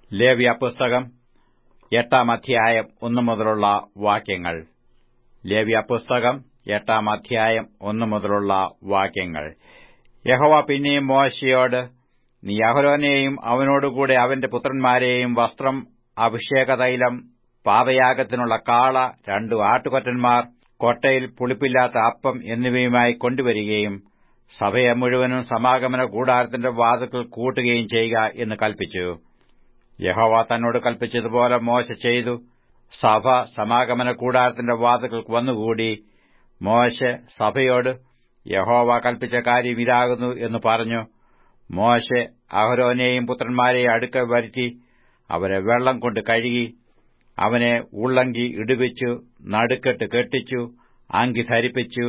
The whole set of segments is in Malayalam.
ലേവ്യപുസ്തകം 8 അധ്യായം 1 മുതലുള്ള വാക്യങ്ങൾ. ലേവ്യപുസ്തകം 8 അധ്യായം 1 മുതലുള്ള വാക്യങ്ങൾ. യഹോവ പിന്നെയും മോശെയോട്, നീ അഹരോനെയും അവനോടുകൂടെ അവന്റെ പുത്രന്മാരെയും വസ്ത്രം, അഭിഷേകതൈലം, പാപയാഗത്തിനുള്ള കാള, 2 ആട്ടുകൊറ്റന്മാർ, കൊട്ടയിൽ പുളിപ്പില്ലാത്ത അപ്പം എന്നിവയുമായി കൊണ്ടുവരികയും സഭയെ മുഴുവനും സമാഗമന കൂടാരത്തിന്റെ വാതിൽക്കൽ കൂട്ടുകയും ചെയ്യുക എന്ന് കൽപ്പിച്ചു. യഹോവ തന്നോട് കൽപ്പിച്ചതുപോലെ മോശെ ചെയ്തു. സഭ സമാഗമന കൂടാരത്തിന്റെ വാതിൽക്കൽ വന്നുകൂടി. മോശെ സഭയോട്, യഹോവ കൽപ്പിച്ച കാര്യം ഇതാകുന്നു എന്ന് പറഞ്ഞു. മോശെ അഹരോനെയും പുത്രന്മാരെയും അടുക്കൽ വരുത്തി അവരെ വെള്ളം കൊണ്ട് കഴുകി. അവനെ ഉള്ളങ്കി ഇടുവിച്ചു, നടുക്കെട്ട് കെട്ടിച്ചു, അങ്കി ധരിപ്പിച്ചു,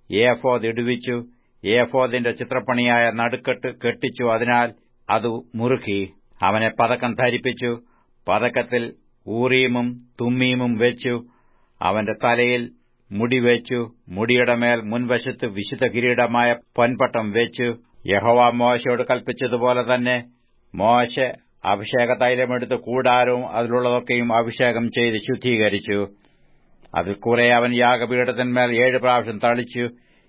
ഏഫോദ് ഇടുവിച്ചു. ഏഫോദിന്റെ ചിത്രപ്പണിയായ നടുക്കെട്ട് കെട്ടിച്ചു, അതിനാൽ അത് മുറുക്കി. അവനെ പതക്കം ധരിപ്പിച്ചു. പതക്കത്തിൽ ഊറീമും തുമ്മീമും വെച്ചു. അവന്റെ തലയിൽ മുടി വെച്ചു. മുടിയുടെ മേൽ മുൻവശത്ത് വിശുദ്ധ കിരീടമായ പൊൻപട്ടം വെച്ചു. യഹോവ മോശയോട് കൽപ്പിച്ചതുപോലെ തന്നെ മോശെ അഭിഷേകതൈലമെടുത്ത് കൂടാരവും അതിലുള്ളതൊക്കെയും അഭിഷേകം ചെയ്ത് ശുദ്ധീകരിച്ചു. അതിൽ കുറെ അവൻ യാഗപീഠത്തിന്മേൽ 7 പ്രാവശ്യം തളിച്ചു.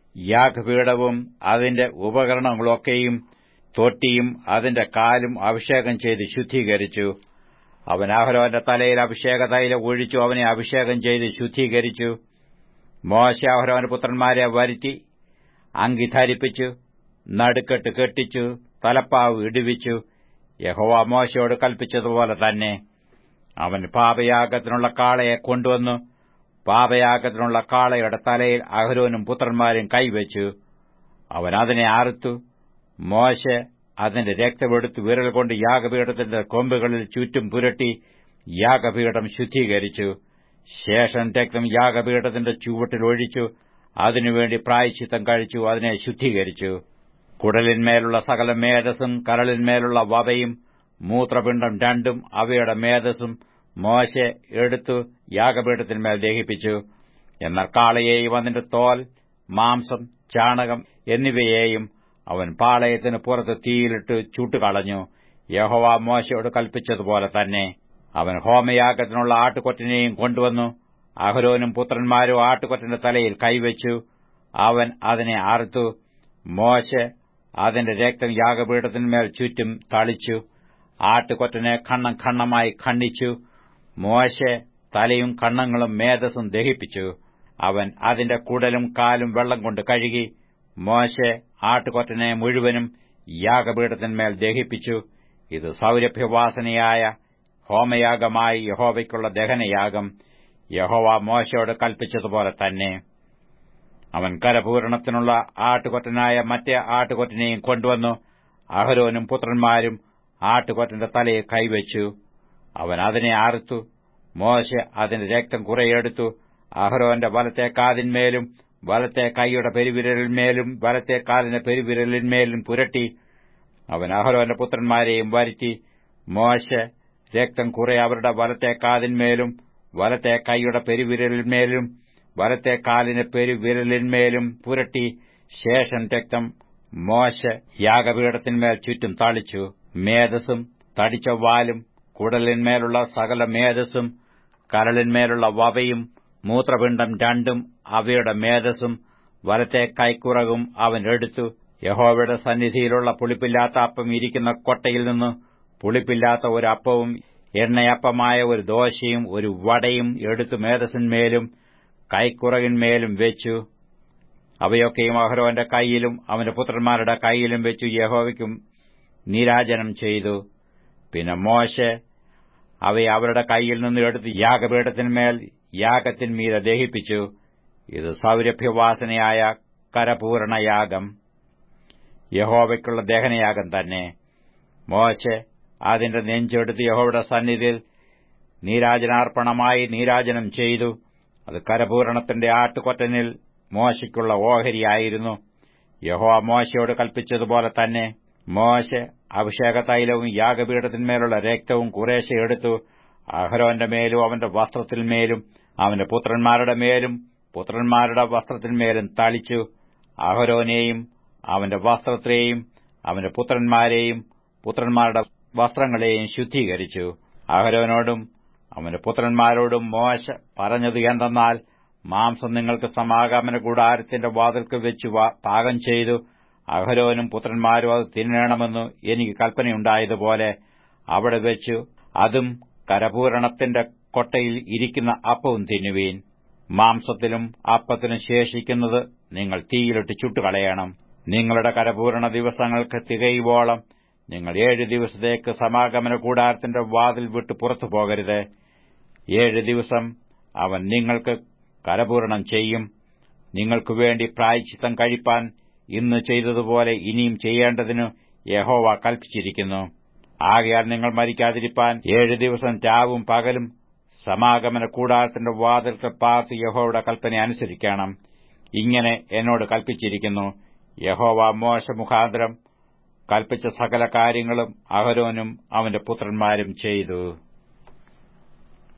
യാഗപീഠവും അതിന്റെ ഉപകരണങ്ങളൊക്കെയും തൊട്ടിയും അതിന്റെ കാലും അഭിഷേകം ചെയ്ത് ശുദ്ധീകരിച്ചു. അവൻ അഹരോന്റെ തലയിൽ അഭിഷേകതൈലം ഒഴിച്ചു അവനെ അഭിഷേകം ചെയ്ത് ശുദ്ധീകരിച്ചു. മോശെ അഹരോന്റെ പുത്രന്മാരെ വരുത്തി അങ്കി ധരിപ്പിച്ചു, നടുക്കെട്ട് കെട്ടിച്ചു, തലപ്പാവ് ഇടുവിച്ചു. യഹോവ മോശയോട് കൽപ്പിച്ചതുപോലെ തന്നെ അവൻ പാപയാഗത്തിനുള്ള കാളയെ കൊണ്ടുവന്നു. പാപയാഗത്തിനുള്ള കാളയുടെ തലയിൽ അഹരോനും പുത്രന്മാരും കൈവച്ചു. അവൻ അതിനെ അറുത്തു. മോശെ അതിന്റെ രക്തമെടുത്ത് വിരൽ കൊണ്ട് യാഗപീഠത്തിന്റെ കൊമ്പുകളിൽ ചുറ്റും പുരട്ടി യാഗപീഠം ശുദ്ധീകരിച്ചു. ശേഷം രക്തം യാഗപീഠത്തിന്റെ ചുവട്ടിൽ ഒഴിച്ചു. അതിനുവേണ്ടി പ്രായശ്ചിത്തം കഴിച്ചു അതിനെ ശുദ്ധീകരിച്ചു. കുടലിന്മേലുള്ള സകല മേധസ്സും കരളിന്മേലുള്ള വവയും മൂത്രപിണ്ഡം 2 അവയുടെ മേധസ്സും മോശെ എടുത്തു യാഗപീഠത്തിന്മേൽ ദഹിപ്പിച്ചു. എന്നാൽ കാളയെയും അതിന്റെ തോൽ, മാംസം, ചാണകം എന്നിവയെയും അവൻ പാളയത്തിന് പുറത്ത് തീയിലിട്ട് ചുട്ടുകളഞ്ഞു. യഹോവ മോശയോട് കൽപ്പിച്ചതുപോലെ തന്നെ അവൻ ഹോമയാഗത്തിനുള്ള ആട്ടുകൊറ്റനെയും കൊണ്ടുവന്നു. അഹരോനും പുത്രന്മാരും ആട്ടുകൊറ്റന്റെ തലയിൽ കൈവച്ചു. അവൻ അതിനെ അറുത്തു. മോശെ അതിന്റെ രക്തം യാഗപീഠത്തിന്മേൽ ചുറ്റും തളിച്ചു. ആട്ടുകൊറ്റനെ ഖണ്ണം ഖണ്ണമായി ഖണ്ഡിച്ചു. മോശെ തലയും കണ്ണങ്ങളും മേധസ്സും ദഹിപ്പിച്ചു. അവൻ അതിന്റെ കുടലും കാലും വെള്ളം കൊണ്ട് കഴുകി. മോശെ ആട്ടുകൊറ്റനെ മുഴുവനും യാഗപീഠത്തിന്മേൽ ദഹിപ്പിച്ചു. ഇത് സൗരഭ്യവാസനയായ ഹോമയാഗമായി യഹോവയ്ക്കുള്ള ദഹനയാഗം. യഹോവ മോശയോട് കൽപ്പിച്ചതുപോലെ തന്നെ അവൻ കരപൂരണത്തിനുള്ള ആട്ടുകൊറ്റനായ മറ്റേ ആട്ടുകൊറ്റനെയും കൊണ്ടുവന്നു. അഹരോനും പുത്രന്മാരും ആട്ടുകൊറ്റന്റെ തലയിൽ കൈവച്ചു. അവൻ അതിനെ അറുത്തു. മോശെ അതിന്റെ രക്തം കുറെയെടുത്തു. അഹരോന്റെ വലത്തെ കാതിന്മേലും വലത്തെ കൈയുടെ പെരുവിരലിന്മേലും വലത്തെ കാലിന്റെ പെരുവിരലിന്മേലും പുരട്ടി. അവൻ അഹരോന്റെ പുത്രന്മാരെയും വരുത്തി. മോശെ രക്തം കുറെ അവരുടെ വലത്തെ കാതിന്മേലും വലത്തെ കൈയുടെ പെരുവിരലിന്മേലും വലത്തെ കാലിന്റെ പെരുവിരലിന്മേലും പുരട്ടി. ശേഷം രക്തം മോശെ യാഗപീഠത്തിന്മേൽ ചുറ്റും തളിച്ചു. മേധസ്സും തടിച്ച വാലും കുടലിന്മേലുള്ള സകല മേധസ്സും കരളിന്മേലുള്ള വവയും മൂത്രപിണ്ഡം 2 അവയുടെ മേധസ്സും വലത്തെ കൈക്കുറകും അവൻ എടുത്തു. യഹോവയുടെ സന്നിധിയിലുള്ള പുളിപ്പില്ലാത്ത അപ്പം ഇരിക്കുന്ന കൊട്ടയിൽ നിന്ന് പുളിപ്പില്ലാത്ത ഒരു അപ്പവും എണ്ണയപ്പമായ ഒരു ദോശയും ഒരു വടയും എടുത്തു മേധസ്സിന്മേലും കൈക്കുറകിന്മേലും വെച്ചു. അവയൊക്കെയും അഹരോന്റെ കൈയിലും അവന്റെ പുത്രന്മാരുടെ കൈയിലും വെച്ചു യഹോവയ്ക്കും നീരാജനം ചെയ്തു. പിന്നെ മോശെ അവയെ അവരുടെ കൈയിൽ നിന്ന് എടുത്ത് യാഗപീഠത്തിന്മേൽ യാഗത്തിന്മീതെ ദഹിപ്പിച്ചു. ഇത് സൗരഭ്യവാസനയായ കരപൂരണയാഗം, യഹോവയ്ക്കുള്ള ദഹനയാഗം തന്നെ. മോശെ അതിന്റെ നെഞ്ചെടുത്ത് യഹോവയുടെ സന്നിധിയിൽ നീരാജനാർപ്പണമായി നീരാജനം ചെയ്തു. അത് കരപൂരണത്തിന്റെ ആട്ടുകൊറ്റനിൽ മോശയ്ക്കുള്ള ഓഹരിയായിരുന്നു. യഹോവ മോശയോട് കൽപ്പിച്ചതുപോലെ തന്നെ മോശെ അഭിഷേകതൈലവും യാഗപീഠത്തിന്മേലുള്ള രക്തവും കുറേശ്ശെ എടുത്തു. അഹരോന്റെ മേലും അവന്റെ വസ്ത്രത്തിന്മേലും അവന്റെ പുത്രന്മാരുടെ മേലും പുത്രന്മാരുടെ വസ്ത്രത്തിന്മേലും തളിച്ചു. അഹരോനെയും അവന്റെ വസ്ത്രത്തെയും അവന്റെ പുത്രന്മാരെയും പുത്രന്മാരുടെ വസ്ത്രങ്ങളെയും ശുദ്ധീകരിച്ചു. അഹരോനോടും അവന്റെ പുത്രന്മാരോടും മോശെ പറഞ്ഞത് എന്തെന്നാൽ, മാംസം നിങ്ങൾക്ക് സമാഗമന കൂടാരത്തിന്റെ വാതിൽക്കൽ വെച്ച് പാകം ചെയ്തു അഹരോനും പുത്രന്മാരും അത് തിന്നണമെന്നു എനിക്ക് കൽപ്പനയുണ്ടായതുപോലെ അവിടെ വെച്ചു അതും കരപൂരണത്തിന്റെ കൊട്ടയിൽ ഇരിക്കുന്ന അപ്പവും തിന്നുവീൻ. മാംസത്തിലും അപ്പത്തിനും ശേഷിക്കുന്നത് നിങ്ങൾ തീയിലിട്ട് ചുട്ടുകളയണം. നിങ്ങളുടെ കരപൂരണ ദിവസങ്ങൾക്ക് തികയുവോളം നിങ്ങൾ 7 ദിവസത്തേക്ക് സമാഗമന കൂടാരത്തിന്റെ വാതിൽ വിട്ട് പുറത്തു പോകരുത്. 7 ദിവസം അവൻ നിങ്ങൾക്ക് കരപൂരണം ചെയ്യും. നിങ്ങൾക്കുവേണ്ടി പ്രായശ്ചിത്തം കഴിപ്പാൻ ഇന്ന് ചെയ്തതുപോലെ ഇനിയും ചെയ്യേണ്ടതിനു യഹോവ കൽപ്പിച്ചിരിക്കുന്നു. ആകയാൽ നിങ്ങൾ മരിക്കാതിരിപ്പാൻ 7 ദിവസം രാവും പകലും സമാഗമന കൂടാരത്തിന്റെ വാതിൽക്കൽ പാർത്ത് യഹോവയുടെ കൽപ്പന അനുസരിക്കണം. ഇങ്ങനെ എന്നോട് കൽപ്പിച്ചിരിക്കുന്നു. യഹോവ മോശെ മുഖാന്തരം കൽപ്പിച്ച സകല കാര്യങ്ങളും അഹരോനും അവന്റെ പുത്രന്മാരും ചെയ്തു.